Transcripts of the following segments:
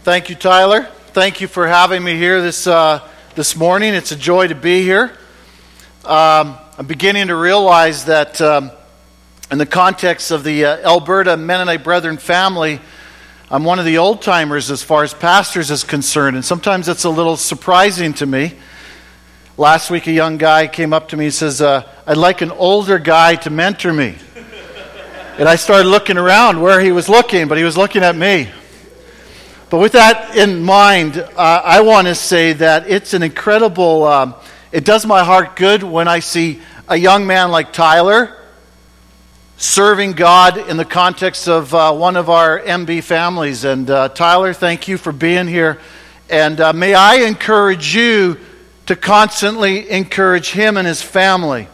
Thank you, Tyler. Thank you for having me here this morning. It's a joy to be here. I'm beginning to realize that in the context of the Alberta Mennonite Brethren family, I'm one of the old-timers as far as pastors is concerned, and sometimes that's a little surprising to me. Last week, a young guy came up to me and says, I'd like an older guy to mentor me. And I started looking around where he was looking, but he was looking at me. But with that in mind, I want to say that it's an incredible, it does my heart good when I see a young man like Tyler serving God in the context of one of our MB families. And Tyler, thank you for being here. And may I encourage you to constantly encourage him and his family.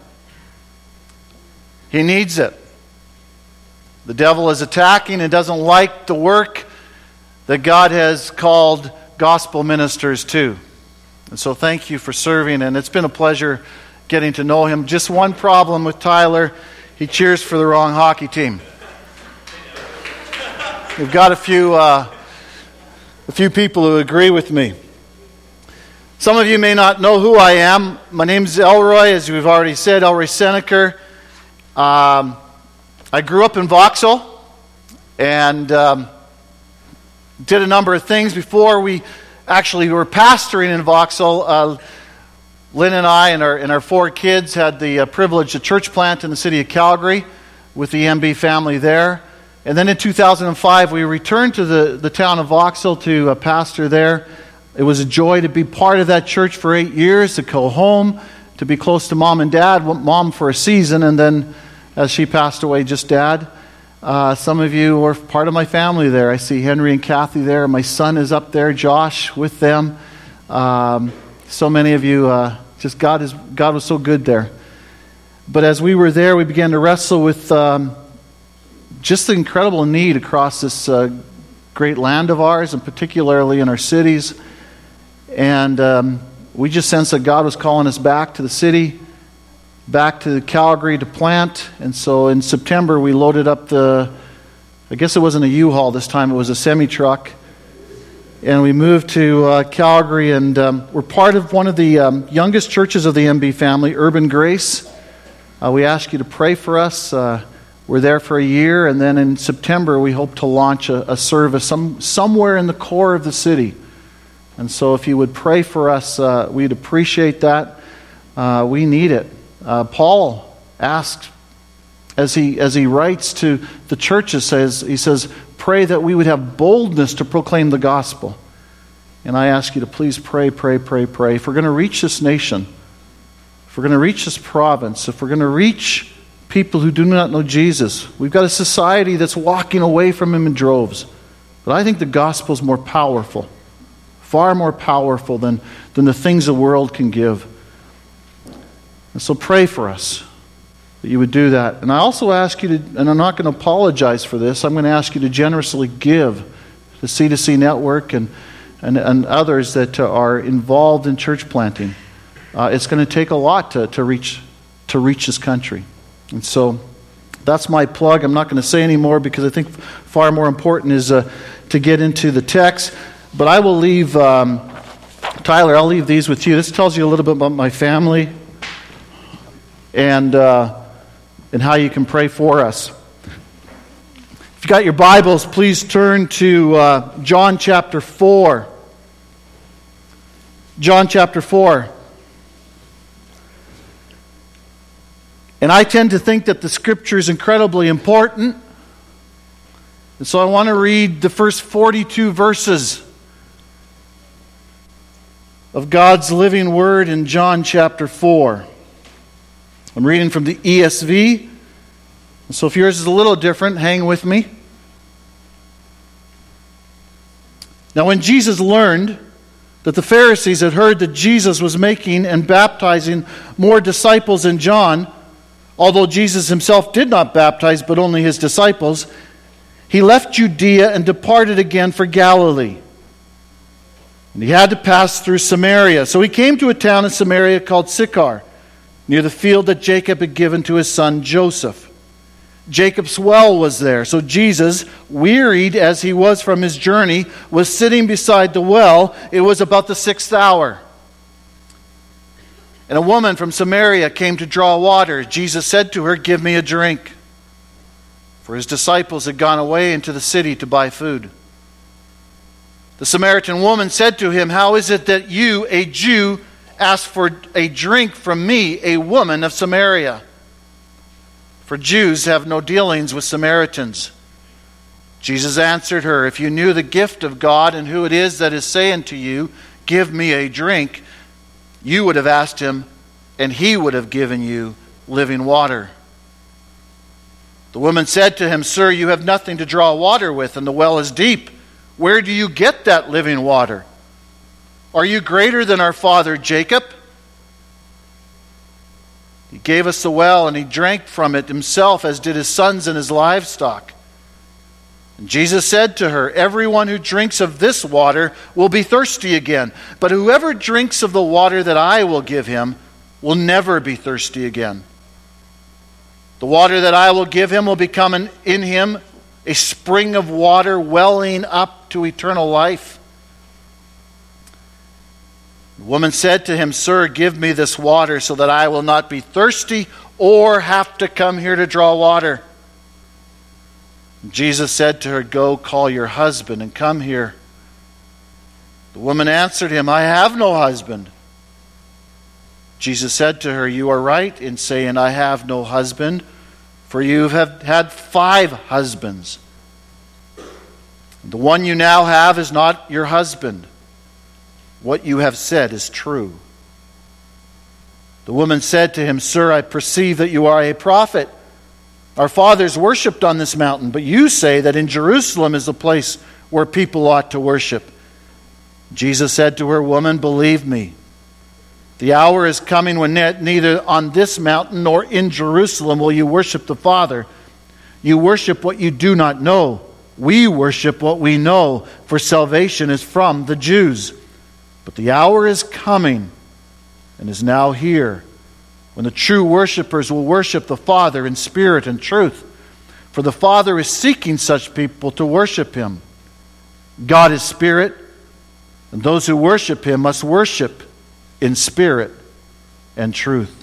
He needs it. The devil is attacking and doesn't like the work that God has called gospel ministers to. And so thank you for serving, and it's been a pleasure getting to know him. Just one problem with Tyler, he cheers for the wrong hockey team. We've got a few people who agree with me. Some of you may not know who I am. My name's Elroy, as we've already said, Elroy Seneker. I grew up in Vauxhall, and did a number of things before we actually were pastoring in Vauxhall. Lynn and I and our four kids had the privilege to church plant in the city of Calgary with the MB family there. And then in 2005, we returned to the town of Vauxhall to pastor there. It was a joy to be part of that church for 8 years, to go home, to be close to mom and dad, mom for a season, and then as she passed away, just dad. Some of you were part of my family there. I see Henry and Kathy there. My son is up there, Josh, with them. So many of you, just God was so good there. But as we were there, we began to wrestle with just the incredible need across this great land of ours, and particularly in our cities. And we just sensed that God was calling us back to the city, back to Calgary to plant. And so in September we loaded up I guess it wasn't a U-Haul this time, it was a semi-truck, and we moved to Calgary, and we're part of one of the youngest churches of the MB family, Urban Grace. We ask you to pray for us. We're there for a year, and then in September we hope to launch a service somewhere in the core of the city. And so if you would pray for us, we'd appreciate that. We need it. Paul asked, as he writes to the churches, he says, pray that we would have boldness to proclaim the gospel. And I ask you to please pray. If we're going to reach this nation, if we're going to reach this province, if we're going to reach people who do not know Jesus, we've got a society that's walking away from him in droves. But I think the gospel is more powerful, far more powerful than the things the world can give. And so pray for us that you would do that. And I also ask you to, and I'm not going to apologize for this, I'm going to ask you to generously give to C2C Network and others that are involved in church planting. It's going to take a lot to reach this country. And so that's my plug. I'm not going to say any more because I think far more important is to get into the text. But I will leave, Tyler, I'll leave these with you. This tells you a little bit about my family and how you can pray for us. If you got your Bibles, please turn to John chapter 4. John chapter 4. And I tend to think that the Scripture is incredibly important. And so I want to read the first 42 verses of God's living Word in John chapter 4. I'm reading from the ESV. So if yours is a little different, hang with me. Now when Jesus learned that the Pharisees had heard that Jesus was making and baptizing more disciples than John, although Jesus himself did not baptize but only his disciples, he left Judea and departed again for Galilee. And he had to pass through Samaria. So he came to a town in Samaria called Sychar, near the field that Jacob had given to his son Joseph. Jacob's well was there. So Jesus, wearied as he was from his journey, was sitting beside the well. It was about the 6th hour. And a woman from Samaria came to draw water. Jesus said to her, "Give me a drink." For his disciples had gone away into the city to buy food. The Samaritan woman said to him, "How is it that you, a Jew, ask for a drink from me, a woman of Samaria?" For Jews have no dealings with Samaritans. Jesus answered her, "If you knew the gift of God and who it is that is saying to you, 'Give me a drink,' you would have asked him, and he would have given you living water." The woman said to him, "Sir, you have nothing to draw water with, and the well is deep. Where do you get that living water? Are you greater than our father Jacob? He gave us the well, and he drank from it himself, as did his sons and his livestock." And Jesus said to her, "Everyone who drinks of this water will be thirsty again. But whoever drinks of the water that I will give him will never be thirsty again. The water that I will give him will become in him a spring of water welling up to eternal life." The woman said to him, "Sir, give me this water so that I will not be thirsty or have to come here to draw water." And Jesus said to her, "Go, call your husband and come here." The woman answered him, "I have no husband." Jesus said to her, "You are right in saying, 'I have no husband,' for you have had 5 husbands. The one you now have is not your husband. What you have said is true." The woman said to him, "Sir, I perceive that you are a prophet. Our fathers worshipped on this mountain, but you say that in Jerusalem is the place where people ought to worship." Jesus said to her, "Woman, believe me, the hour is coming when neither on this mountain nor in Jerusalem will you worship the Father. You worship what you do not know. We worship what we know, for salvation is from the Jews. But the hour is coming, and is now here, when the true worshipers will worship the Father in spirit and truth. For the Father is seeking such people to worship him. God is spirit, and those who worship him must worship in spirit and truth."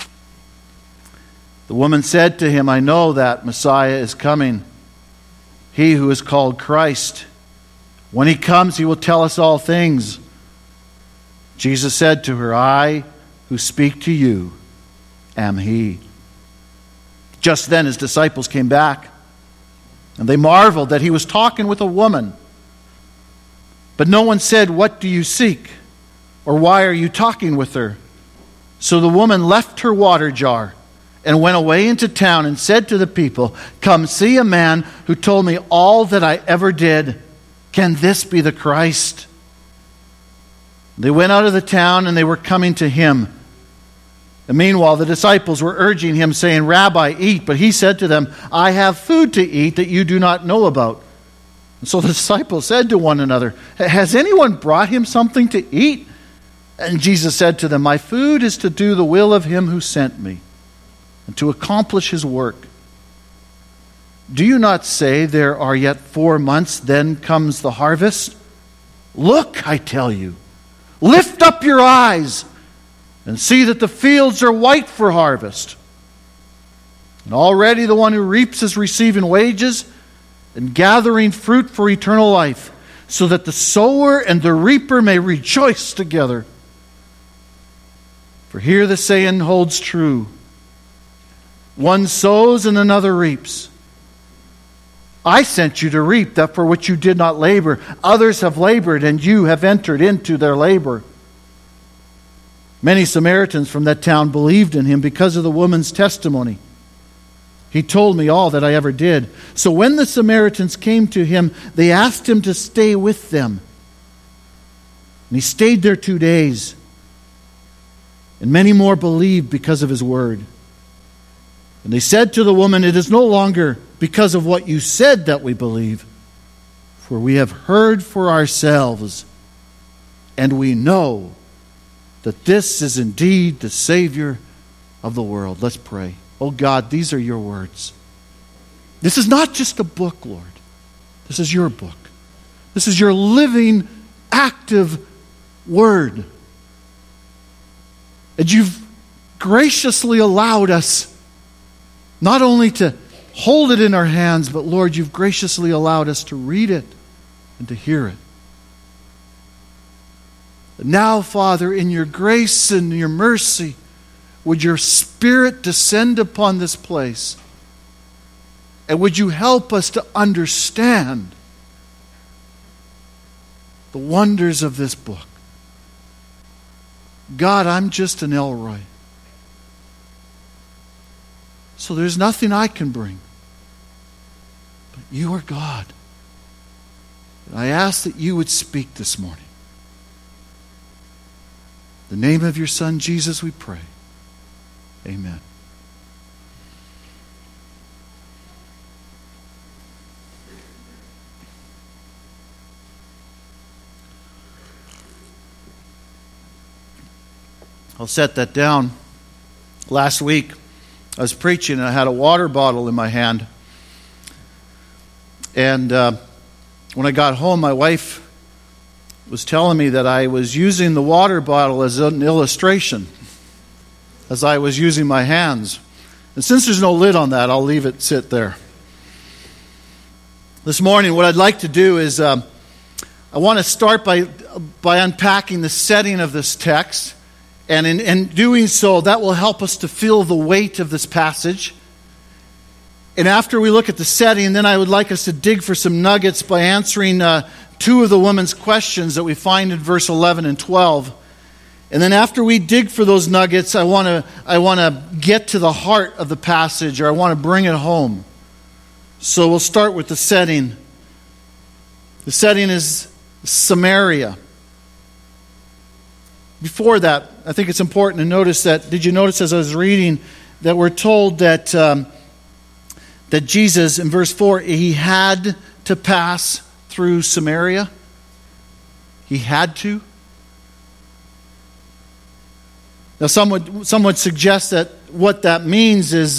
The woman said to him, "I know that Messiah is coming, he who is called Christ. When he comes, he will tell us all things." Jesus said to her, "I who speak to you am he." Just then his disciples came back, and they marveled that he was talking with a woman. But no one said, "What do you seek?" or "Why are you talking with her?" So the woman left her water jar and went away into town and said to the people, "Come see a man who told me all that I ever did. Can this be the Christ?" They went out of the town, and they were coming to him. And meanwhile, the disciples were urging him, saying, "Rabbi, eat." But he said to them, "I have food to eat that you do not know about." And so the disciples said to one another, "Has anyone brought him something to eat?" And Jesus said to them, "My food is to do the will of him who sent me, and to accomplish his work. Do you not say, 'There are yet 4 months, then comes the harvest'? Look, I tell you, lift up your eyes and see that the fields are white for harvest. And already the one who reaps is receiving wages and gathering fruit for eternal life, so that the sower and the reaper may rejoice together. For here the saying holds true, one sows and another reaps. I sent you to reap that for which you did not labor. Others have labored, and you have entered into their labor." Many Samaritans from that town believed in him because of the woman's testimony. "He told me all that I ever did." So when the Samaritans came to him, they asked him to stay with them. And he stayed there 2 days. And many more believed because of his word. And they said to the woman, "It is no longer because of what you said that we believe, for we have heard for ourselves, and we know that this is indeed the Savior of the world." Let's pray. Oh God, these are your words. This is not just a book, Lord. This is your book. This is your living, active word. And you've graciously allowed us not only to hold it in our hands, but Lord, you've graciously allowed us to read it and to hear it. Now, Father, in your grace and your mercy, would your Spirit descend upon this place? And would you help us to understand the wonders of this book? God, I'm just an Elroy. So there's nothing I can bring. But you are God. And I ask that you would speak this morning. In the name of your Son, Jesus, we pray. Amen. I'll set that down. Last week, I was preaching and I had a water bottle in my hand. And when I got home, my wife was telling me that I was using the water bottle as an illustration as I was using my hands. And since there's no lid on that, I'll leave it sit there. This morning, what I'd like to do is I want to start by unpacking the setting of this text. And in doing so, that will help us to feel the weight of this passage. And after we look at the setting, then I would like us to dig for some nuggets by answering two of the woman's questions that we find in verse 11 and 12. And then after we dig for those nuggets, I want to get to the heart of the passage, or I want to bring it home. So we'll start with the setting. The setting is Samaria. Before that, I think it's important to notice that, did you notice as I was reading, that we're told that that Jesus, in verse 4, he had to pass through Samaria? He had to? Now, some would suggest that what that means is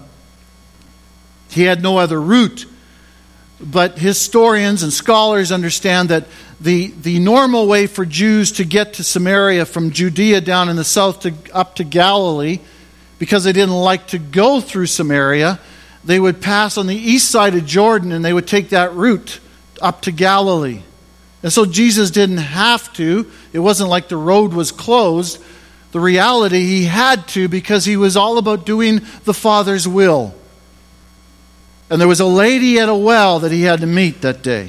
he had no other route. But historians and scholars understand that the normal way for Jews to get to Samaria from Judea down in the south up to Galilee, because they didn't like to go through Samaria, they would pass on the east side of Jordan and they would take that route up to Galilee. And so Jesus didn't have to. It wasn't like the road was closed. The reality, he had to, because he was all about doing the Father's will. And there was a lady at a well that he had to meet that day.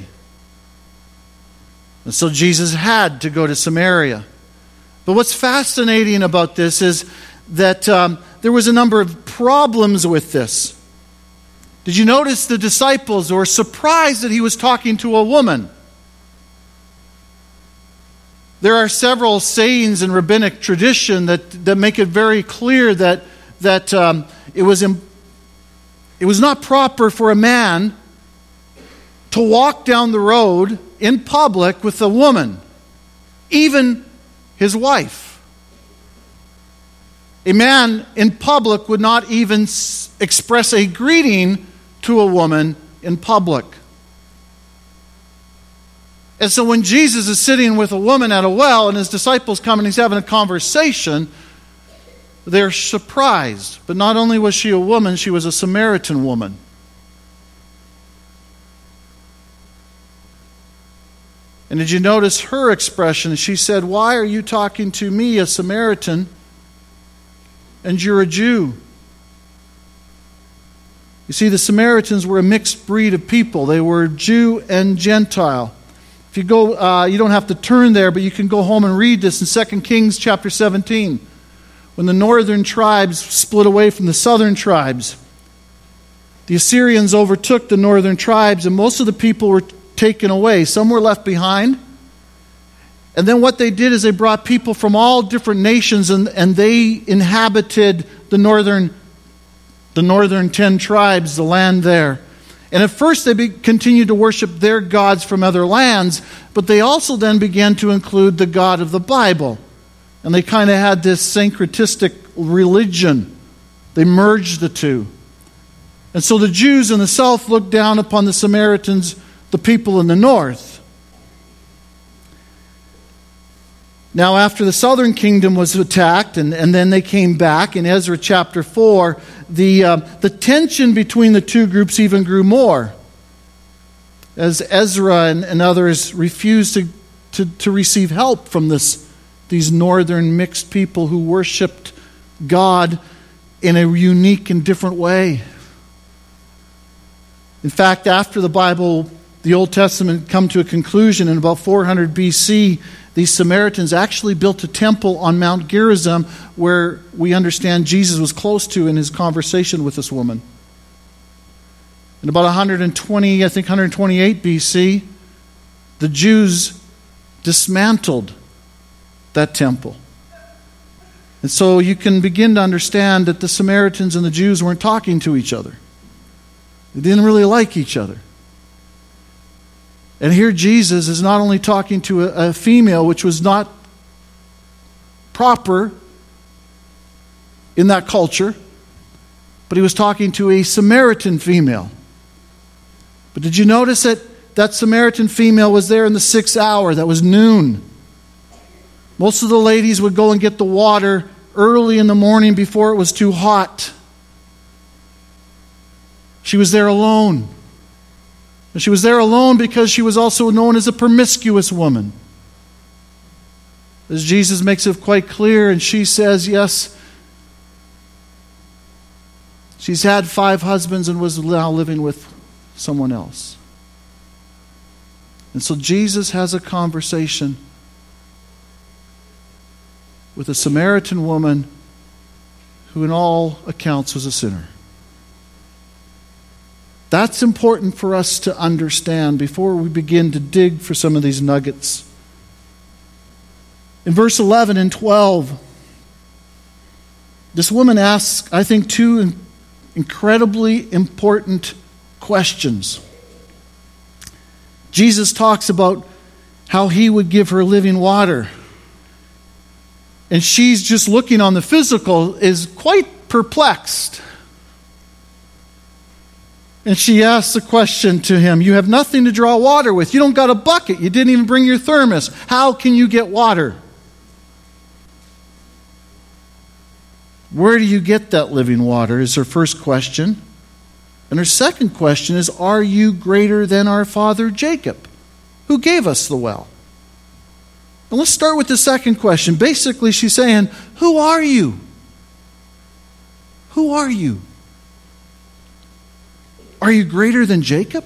And so Jesus had to go to Samaria. But what's fascinating about this is that there was a number of problems with this. Did you notice the disciples were surprised that he was talking to a woman? There are several sayings in rabbinic tradition that make it very clear that it was not proper for a man to walk down the road in public with a woman, even his wife. A man in public would not even express a greeting to a woman in public. And so when Jesus is sitting with a woman at a well and his disciples come and he's having a conversation, they're surprised. But not only was she a woman, she was a Samaritan woman. And did you notice her expression? She said, "Why are you talking to me, a Samaritan, and you're a Jew?" You see, the Samaritans were a mixed breed of people. They were Jew and Gentile. If you go, you don't have to turn there, but you can go home and read this in 2 Kings chapter 17. When the northern tribes split away from the southern tribes, the Assyrians overtook the northern tribes, and most of the people were taken away. Some were left behind. And then what they did is they brought people from all different nations, and they inhabited the northern 10 tribes, the land there. And at first they continued to worship their gods from other lands, but they also then began to include the God of the Bible. And they kind of had this syncretistic religion. They merged the two. And so the Jews in the south looked down upon the Samaritans, the people in the north. Now, after the southern kingdom was attacked, and then they came back, in Ezra chapter 4, the tension between the two groups even grew more, as Ezra and others refused to receive help from these northern mixed people who worshipped God in a unique and different way. In fact, after the Old Testament come to a conclusion in about 400 BC, these Samaritans actually built a temple on Mount Gerizim, where we understand Jesus was close to in his conversation with this woman. In about 128 BC, the Jews dismantled that temple. And so you can begin to understand that the Samaritans and the Jews weren't talking to each other. They didn't really like each other. And here Jesus is not only talking to a female, which was not proper in that culture, but he was talking to a Samaritan female. But did you notice that Samaritan female was there in the 6th hour? That was noon. Most of the ladies would go and get the water early in the morning before it was too hot. She was there alone. And she was there alone because she was also known as a promiscuous woman. As Jesus makes it quite clear, and she says, yes, she's had 5 husbands and was now living with someone else. And so Jesus has a conversation with a Samaritan woman who in all accounts was a sinner. That's important for us to understand before we begin to dig for some of these nuggets. In verse 11 and 12, this woman asks, I think, 2 incredibly important questions. Jesus talks about how he would give her living water. And she's just looking on the physical, is quite perplexed. And she asks the question to him, you have nothing to draw water with. You don't got a bucket. You didn't even bring your thermos. How can you get water? Where do you get that living water is her first question. And her second question is, are you greater than our father Jacob, who gave us the well? And let's start with the second question. Basically, she's saying, who are you? Who are you? Are you greater than Jacob?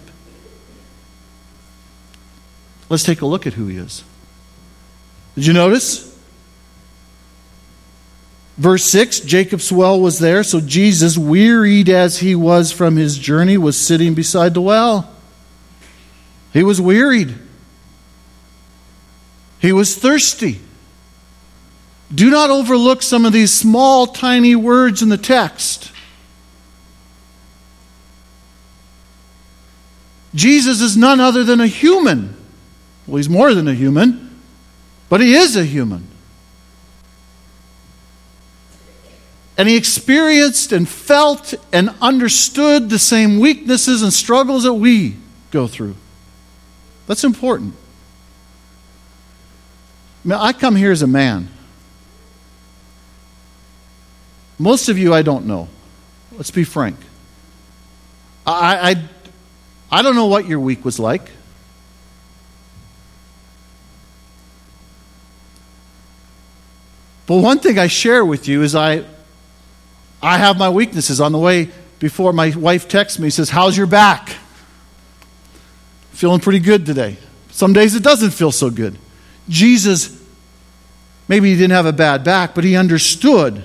Let's take a look at who he is. Did you notice? Verse 6, Jacob's well was there, so Jesus, wearied as he was from his journey, was sitting beside the well. He was wearied. He was thirsty. Do not overlook some of these small, tiny words in the text. Jesus is none other than a human. Well, he's more than a human, but he is a human. And he experienced and felt and understood the same weaknesses and struggles that we go through. That's important. I come here as a man. Most of you I don't know. Let's be frank. I don't know what your week was like. But one thing I share with you is I have my weaknesses. On the way before, my wife texts me, says, how's your back? Feeling pretty good today. Some days it doesn't feel so good. Jesus, maybe he didn't have a bad back, but he understood.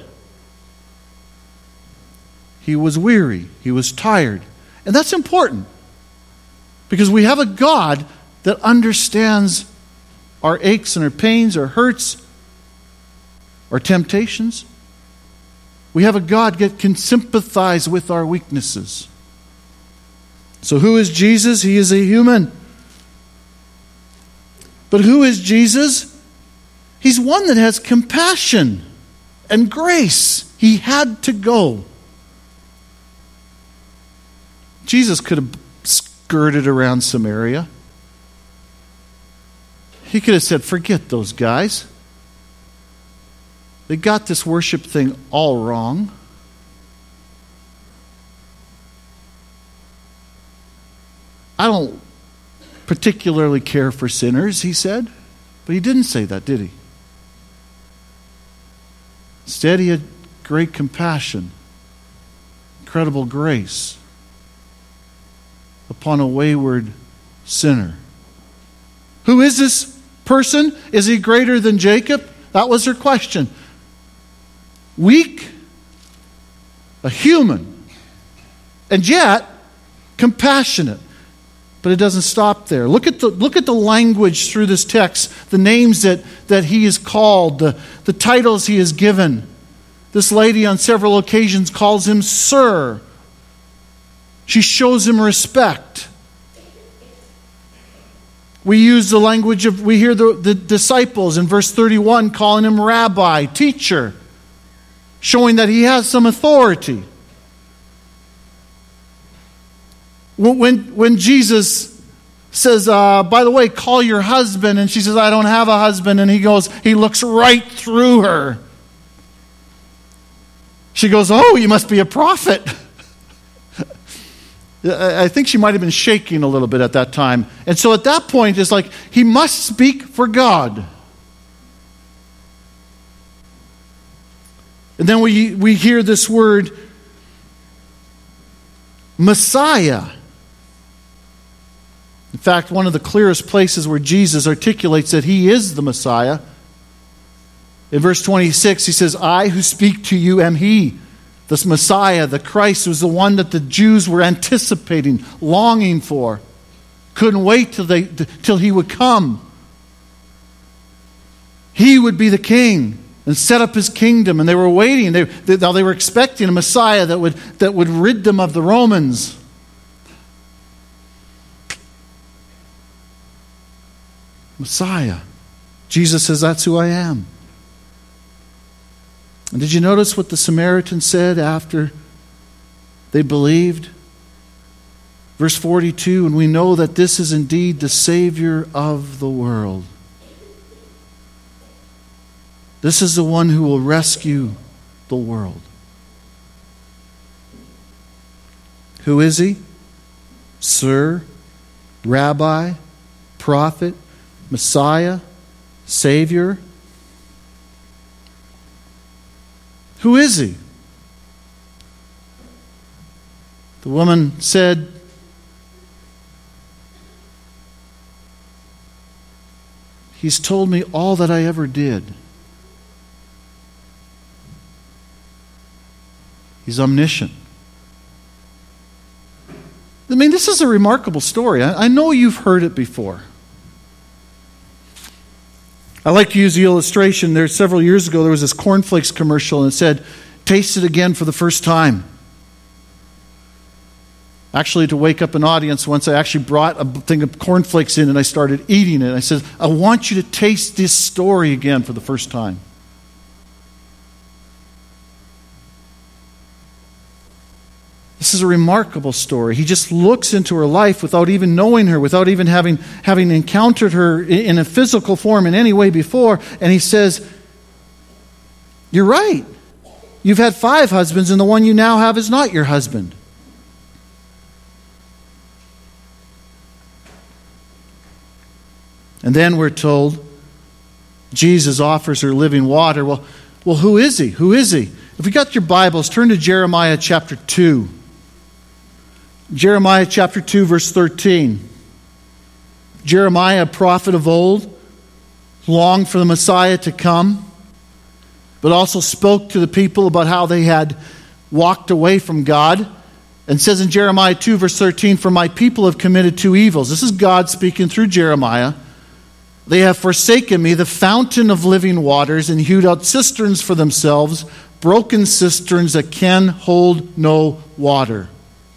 He was weary. He was tired. And that's important. Because we have a God that understands our aches and our pains, our hurts, our temptations. We have a God that can sympathize with our weaknesses. So who is Jesus? He is a human. But who is Jesus? He's one that has compassion and grace. He had to go. Jesus could have skirted around Samaria. He could have said, forget those guys. They got this worship thing all wrong. I don't particularly care for sinners, he said. But he didn't say that, did he? Instead, he had great compassion, incredible grace upon a wayward sinner. Who is this person? Is he greater than Jacob? That was her question. Weak, a human, and yet compassionate. But it doesn't stop there. Look at the language through this text, the names that he is called, the titles he is given. This lady on several occasions calls him Sir. She shows him respect. We use the language of, we hear the disciples in verse 31 calling him Rabbi, teacher, showing that he has some authority. When Jesus says, by the way, call your husband, and she says, I don't have a husband, and he looks right through her. She goes, oh, you must be a prophet. I think she might have been shaking a little bit at that time. And so at that point, it's like, he must speak for God. And then we hear this word, Messiah. In fact, one of the clearest places where Jesus articulates that he is the Messiah, in verse 26, he says, I who speak to you am he. This Messiah, the Christ, was the one that the Jews were anticipating, longing for. Couldn't wait till he would come. He would be the king and set up his kingdom. And they were waiting. They were expecting a Messiah that would rid them of the Romans. Messiah. Jesus says, that's who I am. And did you notice what the Samaritan said after they believed? Verse 42, and we know that this is indeed the Savior of the world. This is the one who will rescue the world. Who is he? Sir, Rabbi, Prophet, Messiah, Savior. Who is he? The woman said, he's told me all that I ever did. He's omniscient. I mean, this is a remarkable story. I know you've heard it before. I like to use the illustration. There, several years ago, there was this cornflakes commercial and it said, taste it again for the first time. Actually, to wake up an audience once, I actually brought a thing of cornflakes in and I started eating it. I said, I want you to taste this story again for the first time. This is a remarkable story. He just looks into her life without even knowing her, without even having encountered her in a physical form in any way before. And he says, you're right. You've had 5 husbands and the one you now have is not your husband. And then we're told Jesus offers her living water. Well, who is he? Who is he? If you got your Bibles, turn to Jeremiah chapter 2. Jeremiah chapter 2, verse 13. Jeremiah, a prophet of old, longed for the Messiah to come, but also spoke to the people about how they had walked away from God. And says in Jeremiah 2, verse 13, for my people have committed 2 evils. This is God speaking through Jeremiah. They have forsaken me, the fountain of living waters, and hewed out cisterns for themselves, broken cisterns that can hold no water.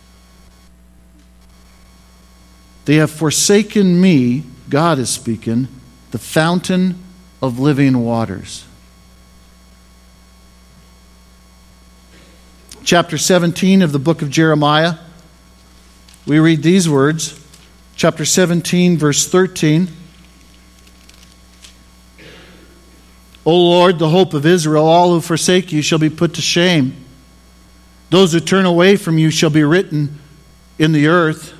They have forsaken me, God is speaking, the fountain of living waters. Chapter 17 of the book of Jeremiah. we read these words, chapter 17, verse 13. O Lord, the hope of Israel, all who forsake you shall be put to shame. Those who turn away from you shall be written in the earth.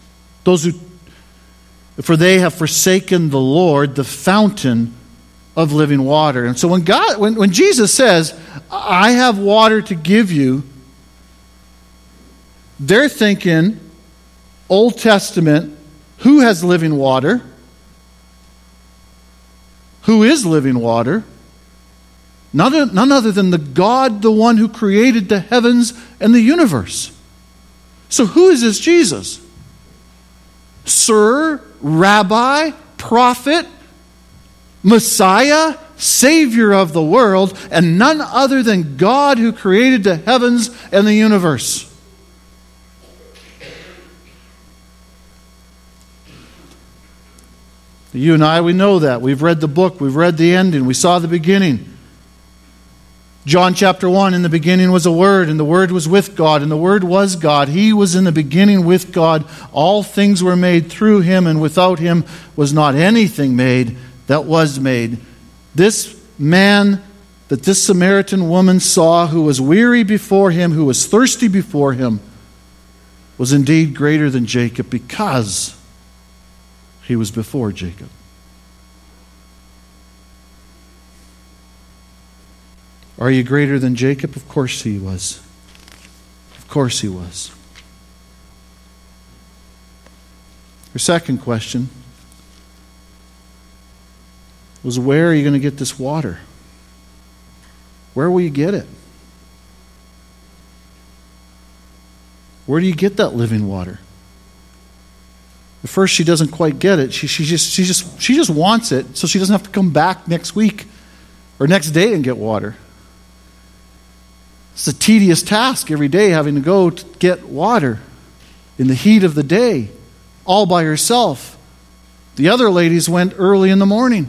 For they have forsaken the Lord, the fountain of living water. And so when Jesus says, I have water to give you, they're thinking, Old Testament, who has living water? Who is living water? None other than the God, the one who created the heavens and the universe. So who is this Jesus? Sir, Rabbi, Prophet, Messiah, Savior of the world, and none other than God who created the heavens and the universe. You and I, we know that. We've read the book. We've read the ending. We saw the beginning. John chapter 1, in the beginning was a Word, and the Word was with God, and the Word was God. He was in the beginning with God. All things were made through Him, and without Him was not anything made that was made. This man that this Samaritan woman saw, who was weary before Him, who was thirsty before Him, was indeed greater than Jacob, because he was before Jacob. Are you greater than Jacob? Of course he was. Of course he was. Your second question was, where are you going to get this water? Where will you get it? Where do you get that living water? At first she doesn't quite get it. She just wants it so she doesn't have to come back next week or next day and get water. It's a tedious task every day, having to go to get water in the heat of the day, all by herself. The other ladies went early in the morning.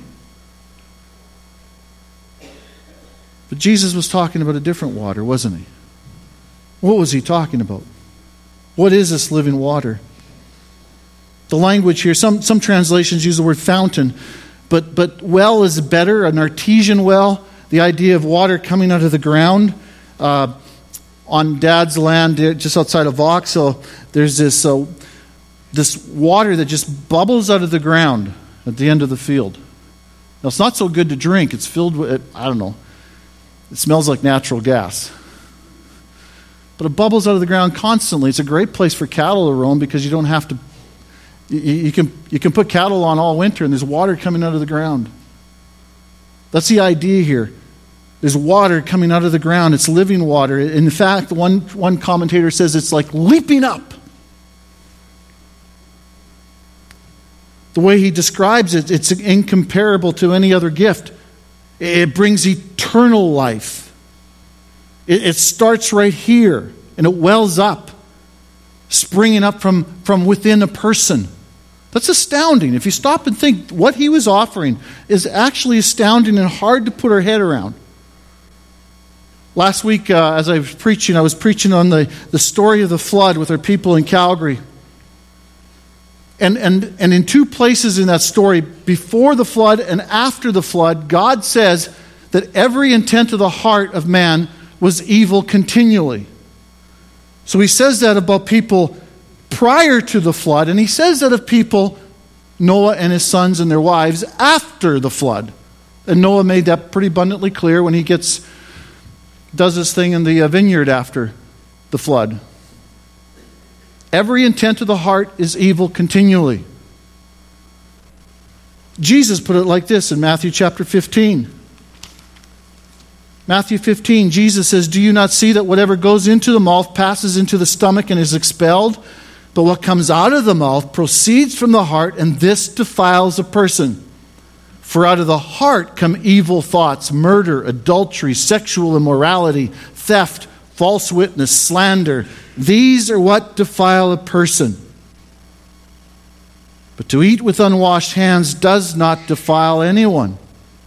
But Jesus was talking about a different water, wasn't He? What was He talking about? What is this living water? The language here, some translations use the word fountain, but well is better, an artesian well, the idea of water coming out of the ground. On Dad's land, just outside of Vauxhall, there's this water that just bubbles out of the ground at the end of the field. Now, it's not so good to drink. It's filled with, I don't know, it smells like natural gas. But it bubbles out of the ground constantly. It's a great place for cattle to roam because you don't have to, you can put cattle on all winter and there's water coming out of the ground. That's the idea here. There's water coming out of the ground. It's living water. In fact, one commentator says it's like leaping up. The way he describes it, it's incomparable to any other gift. It brings eternal life. It starts right here, and it wells up, springing up from within a person. That's astounding. If you stop and think, what he was offering is actually astounding and hard to put our head around. Last week, as I was preaching on the story of the flood with our people in Calgary. And in two places in that story, before the flood and after the flood, God says that every intent of the heart of man was evil continually. So He says that about people prior to the flood, and He says that of people, Noah and his sons and their wives, after the flood. And Noah made that pretty abundantly clear when he does this thing in the vineyard after the flood. Every intent of the heart is evil continually. Jesus put it like this in Matthew chapter 15. Matthew 15, Jesus says, "Do you not see that whatever goes into the mouth passes into the stomach and is expelled? But what comes out of the mouth proceeds from the heart, and this defiles a person. For out of the heart come evil thoughts, murder, adultery, sexual immorality, theft, false witness, slander. These are what defile a person. But to eat with unwashed hands does not defile anyone."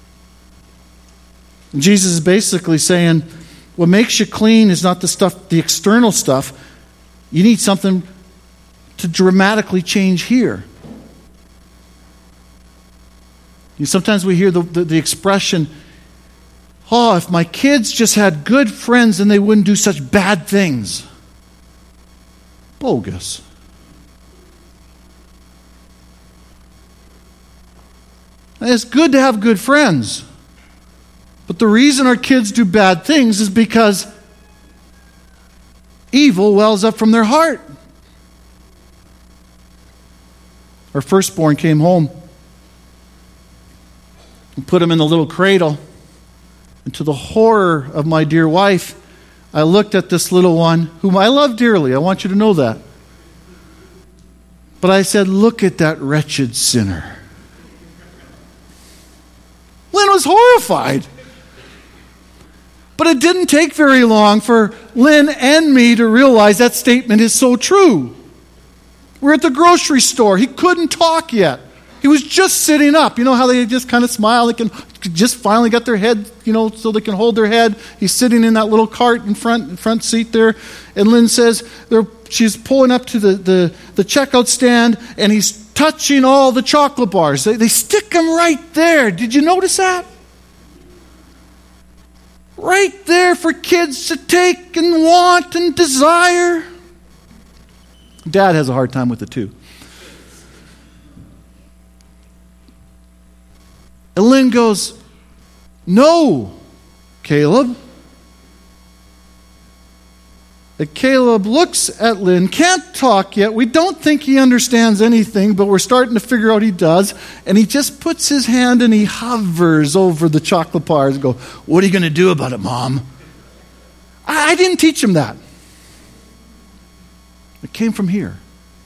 And Jesus is basically saying, what makes you clean is not the external stuff. You need something to dramatically change here. Sometimes we hear the expression, oh, if my kids just had good friends, then they wouldn't do such bad things. Bogus. And it's good to have good friends. But the reason our kids do bad things is because evil wells up from their heart. Our firstborn came home and put him in the little cradle. And to the horror of my dear wife, I looked at this little one, whom I love dearly. I want you to know that. But I said, look at that wretched sinner. Lynn was horrified. But it didn't take very long for Lynn and me to realize that statement is so true. We're at the grocery store. He couldn't talk yet. He was just sitting up. You know how they just kind of smile? They can just finally got their head, so they can hold their head. He's sitting in that little cart in front seat there. And Lynn says she's pulling up to the checkout stand, and he's touching all the chocolate bars. They stick them right there. Did you notice that? Right there for kids to take and want and desire. Dad has a hard time with it too. And Lynn goes, no, Caleb. And Caleb looks at Lynn, can't talk yet. We don't think he understands anything, but we're starting to figure out he does. And he just puts his hand and he hovers over the chocolate bars and goes, what are you going to do about it, Mom? I didn't teach him that. It came from here.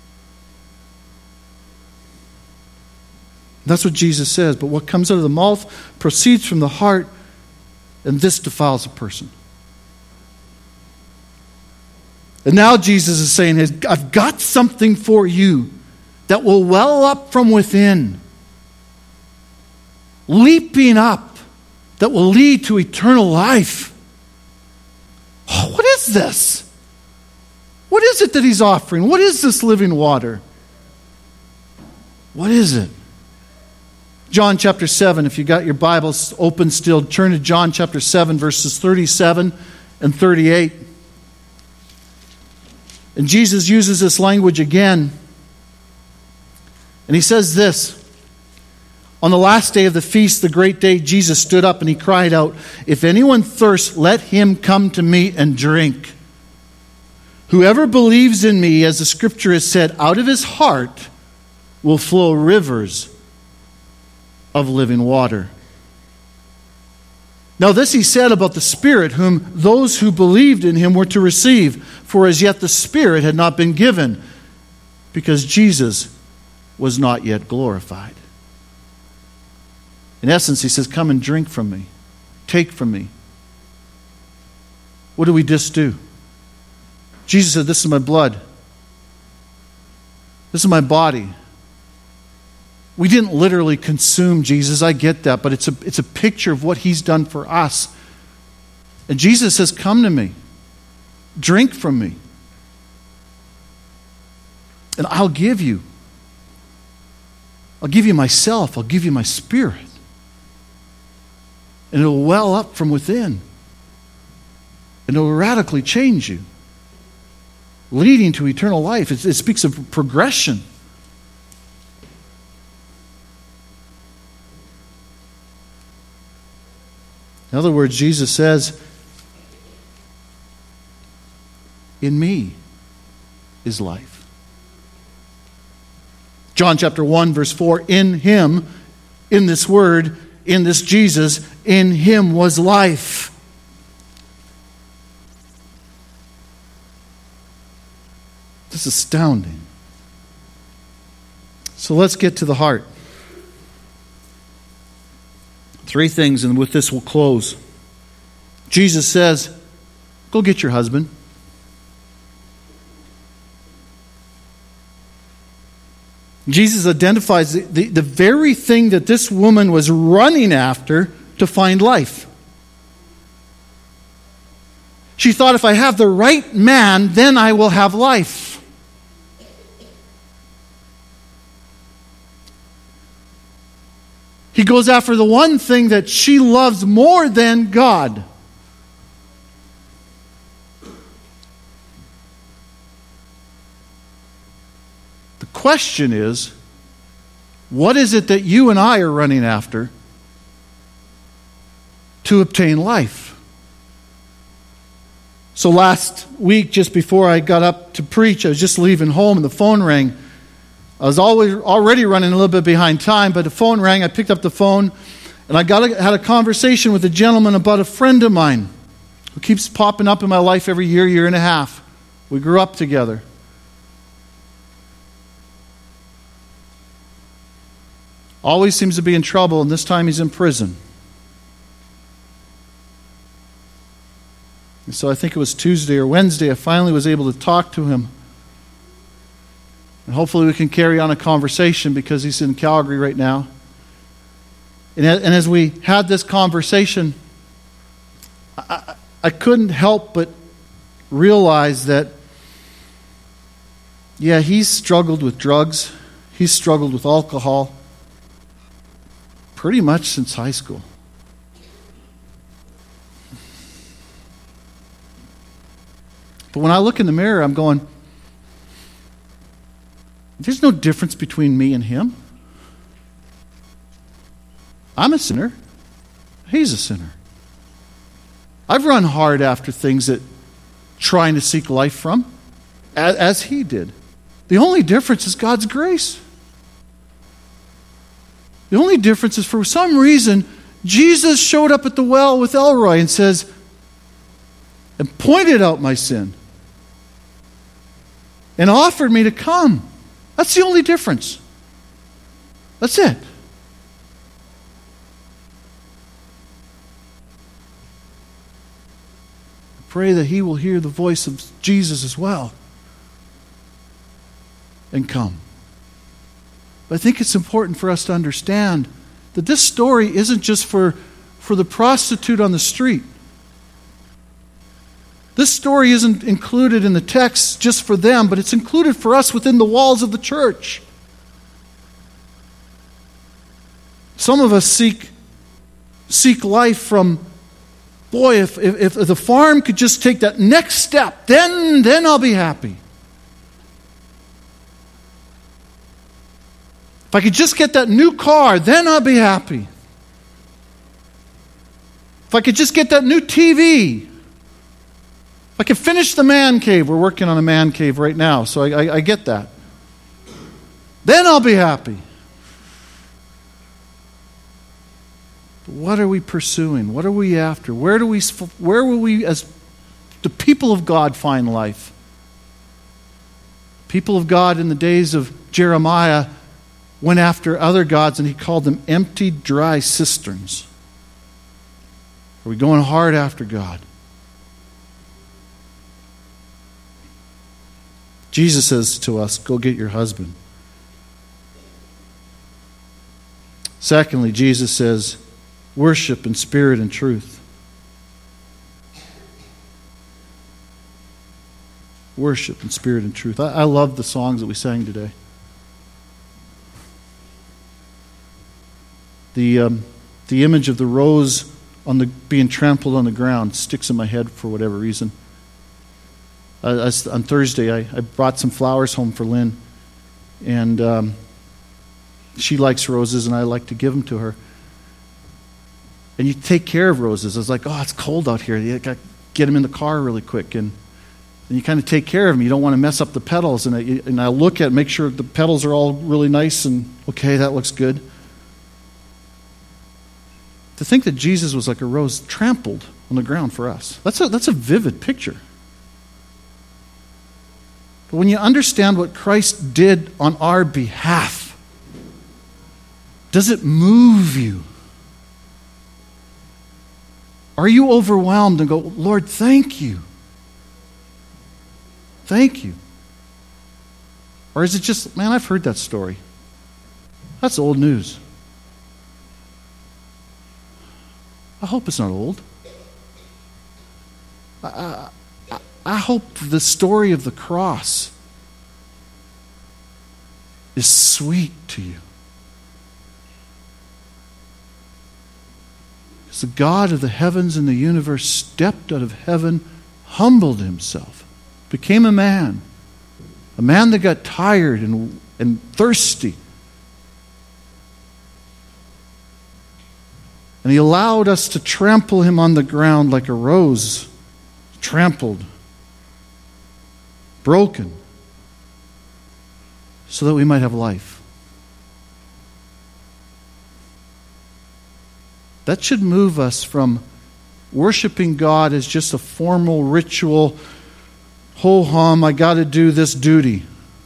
That's what Jesus says. But what comes out of the mouth proceeds from the heart, and this defiles a person. And now Jesus is saying, I've got something for you that will well up from within, leaping up, that will lead to eternal life. Oh, what is this? What is it that he's offering? What is this living water? What is it? John chapter 7, if you got your Bibles open still, turn to John chapter 7, verses 37 and 38. And Jesus uses this language again. And he says this, on the last day of the feast, the great day, Jesus stood up and he cried out, if anyone thirsts, let him come to me and drink. Whoever believes in me, as the scripture has said, out of his heart will flow rivers of living water. Now this he said about the Spirit, whom those who believed in him were to receive, for as yet the Spirit had not been given, because Jesus was not yet glorified. In essence, he says, come and drink from me. Take from me. What do we just do? Jesus said, this is my blood. This is my body. We didn't literally consume Jesus, I get that, but it's a picture of what he's done for us. And Jesus says, come to me. Drink from me. And I'll give you myself. I'll give you my Spirit. And it'll well up from within. And it'll radically change you, leading to eternal life. It speaks of progression. In other words, Jesus says, in me is life. John chapter 1, verse 4, in him, in this word, in this Jesus, in him was life. This is astounding. So let's get to the heart. 3 things, and with this we'll close. Jesus says, go get your husband. Jesus identifies the very thing that this woman was running after to find life. She thought, if I have the right man, then I will have life. He goes after the one thing that she loves more than God. The question is, what is it that you and I are running after to obtain life? So last week, just before I got up to preach, I was just leaving home and the phone rang. I was already running a little bit behind time, but the phone rang. I picked up the phone, and I had a conversation with a gentleman about a friend of mine who keeps popping up in my life every year and a half. We grew up together. Always seems to be in trouble, and this time he's in prison. And so I think it was Tuesday or Wednesday, I finally was able to talk to him. And hopefully we can carry on a conversation because he's in Calgary right now. And as we had this conversation, I couldn't help but realize that, yeah, he's struggled with drugs. He's struggled with alcohol pretty much since high school. But when I look in the mirror, I'm going, there's no difference between me and him. I'm a sinner. He's a sinner. I've run hard after things that trying to seek life from, as he did. The only difference is God's grace. The only difference is for some reason, Jesus showed up at the well with Elroy and says, and pointed out my sin. And offered me to come. That's the only difference. That's it. I pray that he will hear the voice of Jesus as well and come. But I think it's important for us to understand that this story isn't just for the prostitute on the street. This story isn't included in the text just for them, but it's included for us within the walls of the church. Some of us seek life from, boy, if the farm could just take that next step, then I'll be happy. If I could just get that new car, then I'll be happy. If I could just get that new TV. If I could finish the man cave. We're working on a man cave right now, so I get that. Then I'll be happy. But what are we pursuing? What are we after? Where will we, as the people of God, find life? People of God in the days of Jeremiah went after other gods, and he called them empty, dry cisterns. Are we going hard after God? Jesus says to us, go get your husband. Secondly, Jesus says, worship in spirit and truth. Worship in spirit and truth. I love the songs that we sang today. The image of the rose being trampled on the ground sticks in my head for whatever reason. On Thursday, I brought some flowers home for Lynn, and she likes roses, and I like to give them to her. And you take care of roses. I was like, oh, it's cold out here. You got to get them in the car really quick, and you kind of take care of them. You don't want to mess up the petals, and I look at, make sure the petals are all really nice, and okay, that looks good. To think that Jesus was like a rose trampled on the ground for us. That's a vivid picture. But when you understand what Christ did on our behalf, does it move you? Are you overwhelmed and go, Lord, thank you? Thank you. Or is it just, man, I've heard that story. That's old news. I hope it's not old. I hope the story of the cross is sweet to you. Because the God of the heavens and the universe stepped out of heaven, humbled himself, became a man that got tired and thirsty. And he allowed us to trample him on the ground like a rose, trampled, broken, so that we might have life. That should move us from worshiping God as just a formal ritual, ho-hum, I got to do this duty.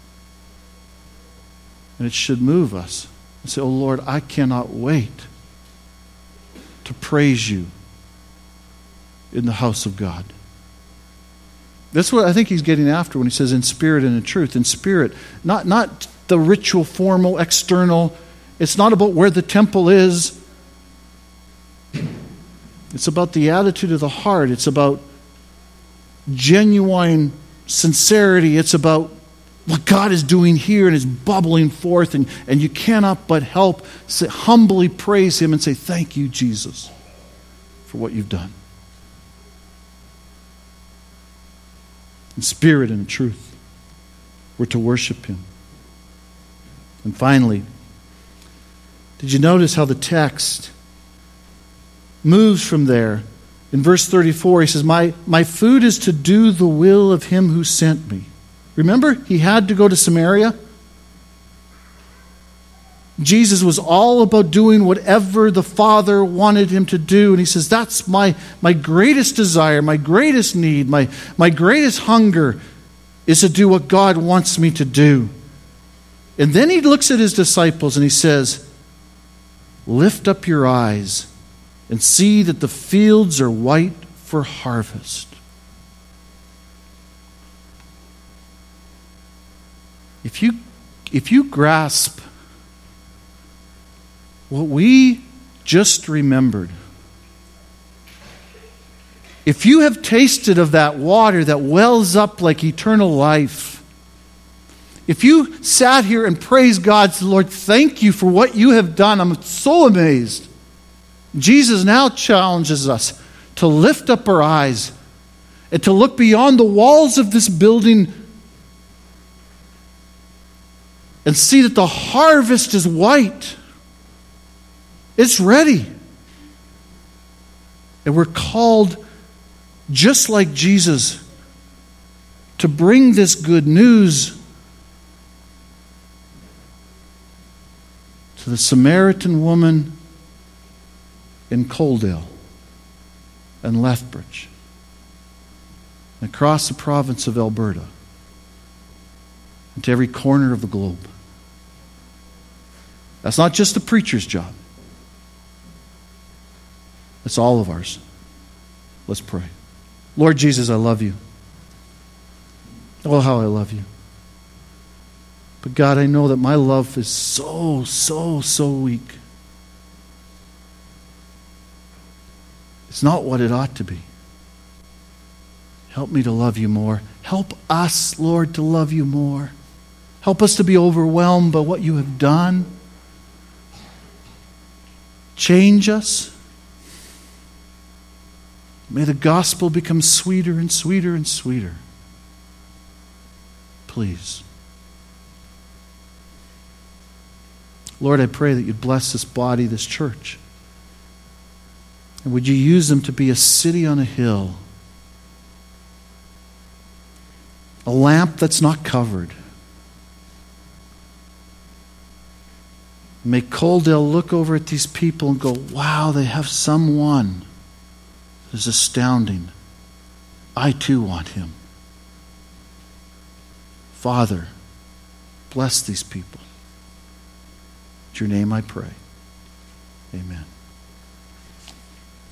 And it should move us and say, oh Lord, I cannot wait to praise you in the house of God. That's what I think he's getting after when he says in spirit and in truth. In spirit, not the ritual, formal, external. It's not about where the temple is. It's about the attitude of the heart. It's about genuine sincerity. It's about what God is doing here and is bubbling forth, and you cannot but help humbly praise him and say, thank you, Jesus, for what you've done. In spirit and in truth, we're to worship him. And finally, did you notice how the text moves from there? In verse 34, he says, My food is to do the will of him who sent me. Remember, he had to go to Samaria. Jesus was all about doing whatever the Father wanted him to do. And he says, that's my greatest desire, my greatest need, my greatest hunger is to do what God wants me to do. And then he looks at his disciples and he says, lift up your eyes and see that the fields are white for harvest. If you grasp what we just remembered, if you have tasted of that water that wells up like eternal life, if you sat here and praised God, said, Lord, thank you for what you have done, I'm so amazed. Jesus now challenges us to lift up our eyes and to look beyond the walls of this building and see that the harvest is white. It's ready. And we're called, just like Jesus, to bring this good news to the Samaritan woman in Coaldale and Lethbridge, and across the province of Alberta, and to every corner of the globe. That's not just the preacher's job. It's all of ours. Let's pray. Lord Jesus, I love you. Oh, how I love you. But God, I know that my love is so weak. It's not what it ought to be. Help me to love you more. Help us, Lord, to love you more. Help us to be overwhelmed by what you have done. Change us. May the gospel become sweeter and sweeter and sweeter. Please. Lord, I pray that you'd bless this body, this church. And would you use them to be a city on a hill? A lamp that's not covered. May Coaldale look over at these people and go, wow, they have someone who's astounding. I too want him. Father, bless these people. In your name I pray. Amen.